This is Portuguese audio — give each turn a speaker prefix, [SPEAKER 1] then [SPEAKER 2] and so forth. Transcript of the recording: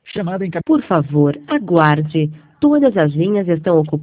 [SPEAKER 1] Por favor, aguarde. Todas as linhas estão ocupadas.